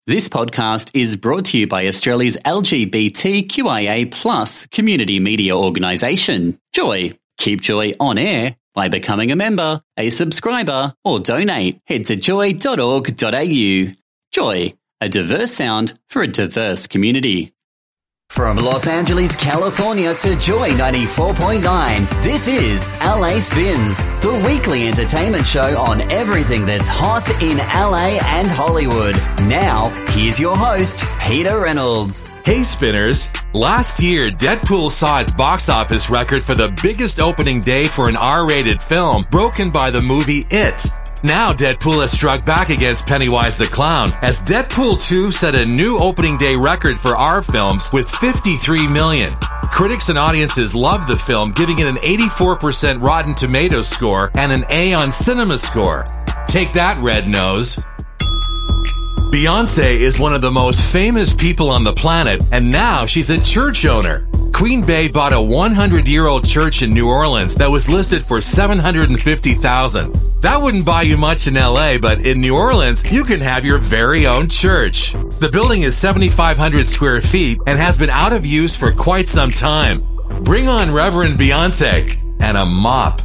This podcast is brought to you by Australia's LGBTQIA+ community media organisation, Joy. Keep Joy on air by becoming a member, a subscriber, or donate. Head to joy.org.au. Joy, a diverse sound for a diverse community. From Los Angeles, California to Joy 94.9, this is LA Spins, the weekly entertainment show on everything that's hot in LA and Hollywood. Now, here's your host, Peter Reynolds. Hey Spinners! Last year, Deadpool saw its box office record for the biggest opening day for an R-rated film, broken by the movie It. Now Deadpool has struck back against Pennywise the Clown, as Deadpool 2 set a new opening day record for R films with 53 million. Critics and audiences loved the film, giving it an 84% Rotten Tomatoes score and an A on Cinema Score. Take that, Red Nose! Beyonce is one of the most famous people on the planet, and now she's a church owner. Queen Bey bought a 100-year-old church in New Orleans that was listed for $750,000. That wouldn't buy you much in LA, but in New Orleans, you can have your very own church. The building is 7,500 square feet and has been out of use for quite some time. Bring on Reverend Beyonce and a mop.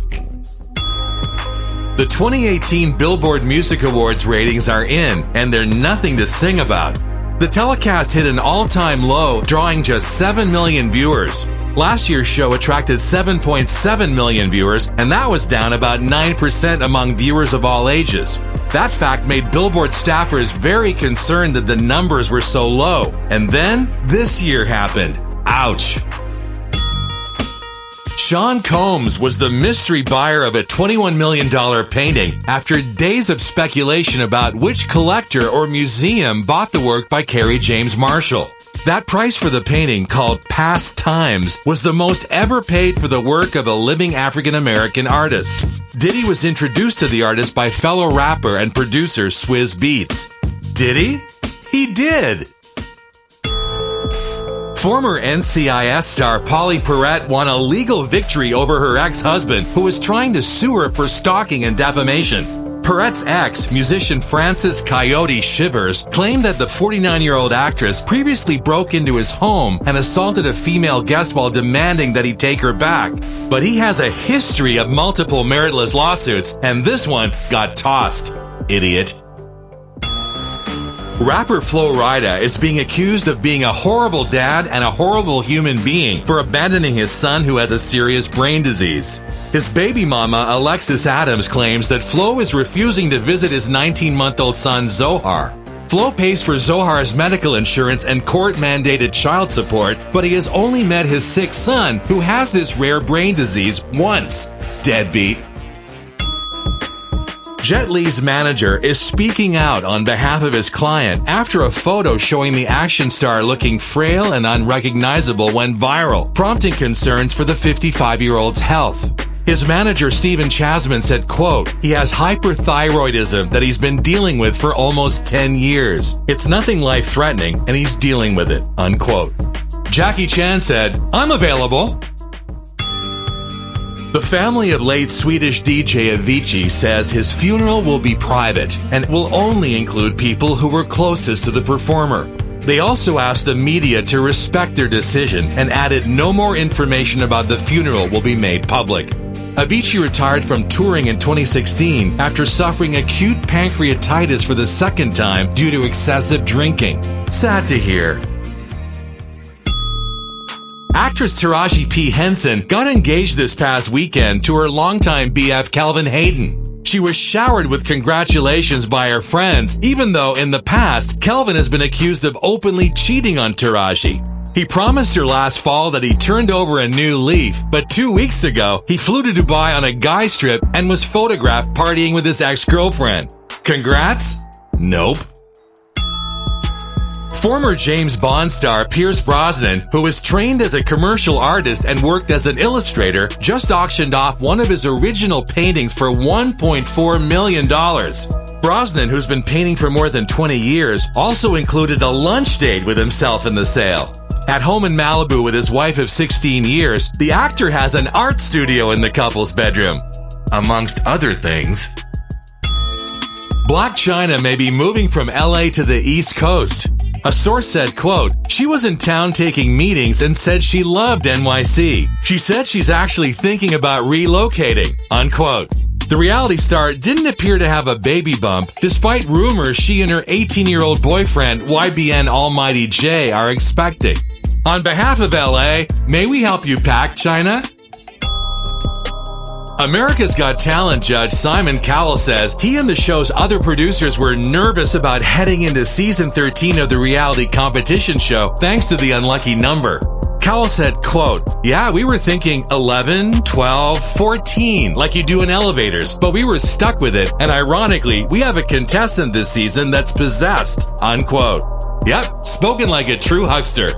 The 2018 Billboard Music Awards ratings are in, and they're nothing to sing about. The telecast hit an all-time low, drawing just 7 million viewers. Last year's show attracted 7.7 million viewers, and that was down about 9% among viewers of all ages. That fact made Billboard staffers very concerned that the numbers were so low. And then, this year happened. Ouch. Sean Combs was the mystery buyer of a $21 million painting after days of speculation about which collector or museum bought the work by Kerry James Marshall. That price for the painting, called Past Times, was the most ever paid for the work of a living African-American artist. Diddy was introduced to the artist by fellow rapper and producer Swizz Beatz. Did he? He did! Former NCIS star Polly Perrette won a legal victory over her ex-husband, who was trying to sue her for stalking and defamation. Perrette's ex, musician Francis Coyote Shivers, claimed that the 49-year-old actress previously broke into his home and assaulted a female guest while demanding that he take her back. But he has a history of multiple meritless lawsuits, and this one got tossed. Idiot. Rapper Flo Rida is being accused of being a horrible dad and a horrible human being for abandoning his son who has a serious brain disease. His baby mama, Alexis Adams, claims that Flo is refusing to visit his 19-month-old son, Zohar. Flo pays for Zohar's medical insurance and court-mandated child support, but he has only met his sick son, who has this rare brain disease, once. Deadbeat. Jet Li's manager is speaking out on behalf of his client after a photo showing the action star looking frail and unrecognizable went viral, prompting concerns for the 55-year-old's health. His manager, Stephen Chasman, said, quote, "He has hyperthyroidism that he's been dealing with for almost 10 years. It's nothing life-threatening, and he's dealing with it," unquote. Jackie Chan said, "I'm available." The family of late Swedish DJ Avicii says his funeral will be private and will only include people who were closest to the performer. They also asked the media to respect their decision and added no more information about the funeral will be made public. Avicii retired from touring in 2016 after suffering acute pancreatitis for the second time due to excessive drinking. Sad to hear. Actress Taraji P. Henson got engaged this past weekend to her longtime BF Kelvin Hayden. She was showered with congratulations by her friends, even though in the past, Kelvin has been accused of openly cheating on Taraji. He promised her last fall that he turned over a new leaf, but 2 weeks ago, he flew to Dubai on a guys trip and was photographed partying with his ex-girlfriend. Congrats? Nope. Former James Bond star Pierce Brosnan, who was trained as a commercial artist and worked as an illustrator, just auctioned off one of his original paintings for $1.4 million. Brosnan, who's been painting for more than 20 years, also included a lunch date with himself in the sale. At home in Malibu with his wife of 16 years, the actor has an art studio in the couple's bedroom, amongst other things. Blac Chyna may be moving from LA to the East Coast. A source said, quote, she was in town taking meetings and said she loved NYC. She said she's actually thinking about relocating, unquote. The reality star didn't appear to have a baby bump, despite rumors she and her 18-year-old boyfriend, YBN Almighty J, are expecting. On behalf of LA, may we help you pack, Chyna? America's Got Talent judge Simon Cowell says he and the show's other producers were nervous about heading into season 13 of the reality competition show thanks to the unlucky number. Cowell said, quote, yeah, we were thinking 11, 12, 14, like you do in elevators, but we were stuck with it, and ironically, we have a contestant this season that's possessed, unquote. Yep, spoken like a true huckster.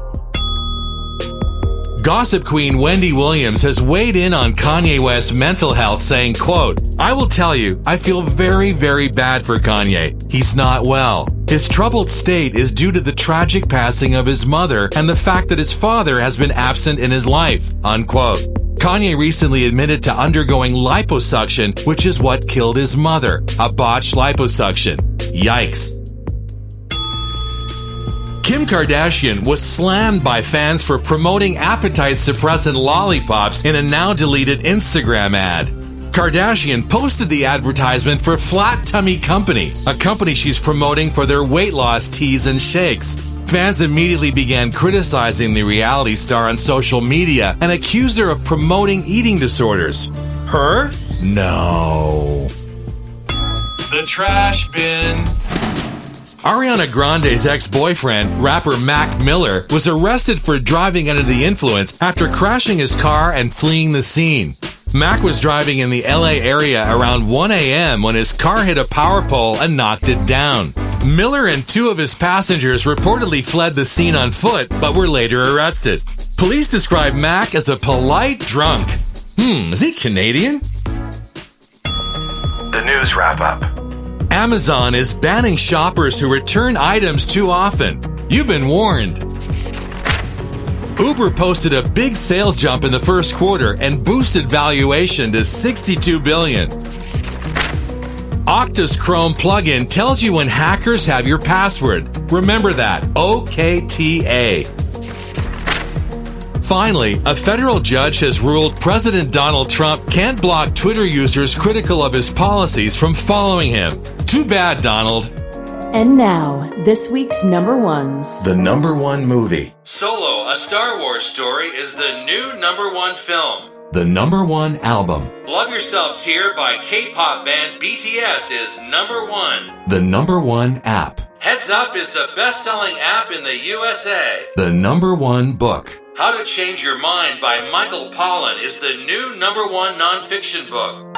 Gossip queen Wendy Williams has weighed in on Kanye West's mental health, saying, quote, I will tell you, I feel very, very bad for Kanye. He's not well. His troubled state is due to the tragic passing of his mother and the fact that his father has been absent in his life, unquote. Kanye recently admitted to undergoing liposuction, which is what killed his mother, a botched liposuction. Yikes. Kim Kardashian was slammed by fans for promoting appetite-suppressant lollipops in a now-deleted Instagram ad. Kardashian posted the advertisement for Flat Tummy Company, a company she's promoting for their weight loss teas and shakes. Fans immediately began criticizing the reality star on social media and accused her of promoting eating disorders. Her? No. The trash bin. Ariana Grande's ex-boyfriend, rapper Mac Miller, was arrested for driving under the influence after crashing his car and fleeing the scene. Mac was driving in the LA area around 1 a.m. when his car hit a power pole and knocked it down. Miller and two of his passengers reportedly fled the scene on foot, but were later arrested. Police described Mac as a polite drunk. Is he Canadian? The news wrap-up. Amazon is banning shoppers who return items too often. You've been warned. Uber posted a big sales jump in the first quarter and boosted valuation to $62 billion. Okta's Chrome plugin tells you when hackers have your password. Remember that. OKTA. Finally, a federal judge has ruled President Donald Trump can't block Twitter users critical of his policies from following him. Too bad, Donald. And now, this week's number ones. The number one movie. Solo, a Star Wars story, is the new number one film. The number one album. Love Yourself Tear by K-pop band BTS is number one. The number one app. Heads Up is the best-selling app in the USA. The number one book. How to Change Your Mind by Michael Pollan is the new number one nonfiction book.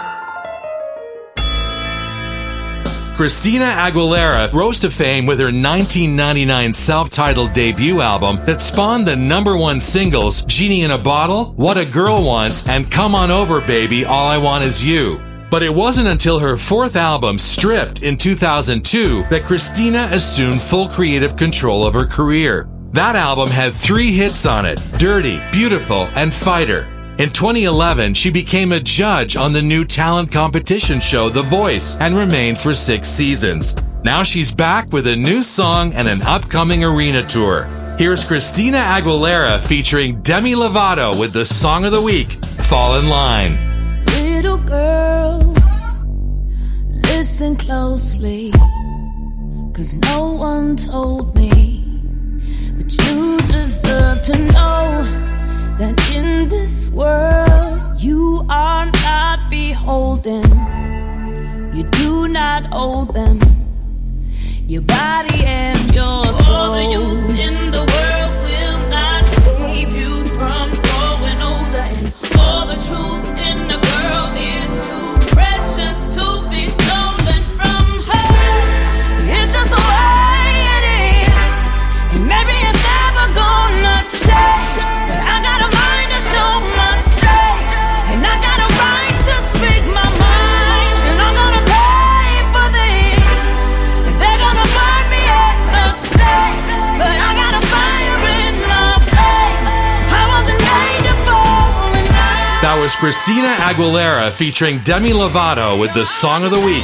Christina Aguilera rose to fame with her 1999 self-titled debut album that spawned the number one singles Genie in a Bottle, What a Girl Wants, and Come On Over Baby, All I Want Is You. But it wasn't until her fourth album, Stripped, in 2002 that Christina assumed full creative control of her career. That album had 3 hits on it, Dirty, Beautiful, and Fighter. In 2011, she became a judge on the new talent competition show The Voice and remained for 6 seasons. Now she's back with a new song and an upcoming arena tour. Here's Christina Aguilera featuring Demi Lovato with the Song of the Week, Fall in Line. Little girls, listen closely, 'cause no one told me. But you deserve to know that in this world you are not beholden. You do not owe them your body and your soul. All the youth in the world will not save you from growing older. And all the truth in the world is too precious to be stolen from her. It's just the way it is. And maybe it's never gonna change. But I got a mind to show my strength. And I got a right to speak my mind. And I'm gonna pay for this. And they're gonna burn me at the stake. But I got a fire in my face. I wasn't made to fall in line. That was Christina Aguilera featuring Demi Lovato with the Song of the Week,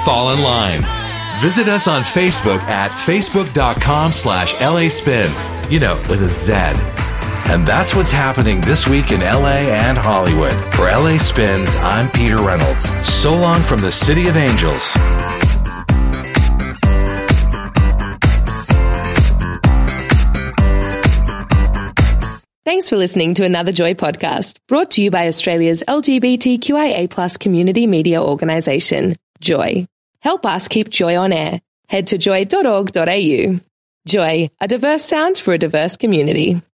fall in line. Visit us on Facebook at facebook.com/LA Spins, with a Z. And that's what's happening this week in LA and Hollywood. For LA Spins, I'm Peter Reynolds. So long from the City of Angels. Thanks for listening to another Joy podcast, brought to you by Australia's LGBTQIA+ community media organisation, Joy. Help us keep Joy on air. Head to joy.org.au. Joy, a diverse sound for a diverse community.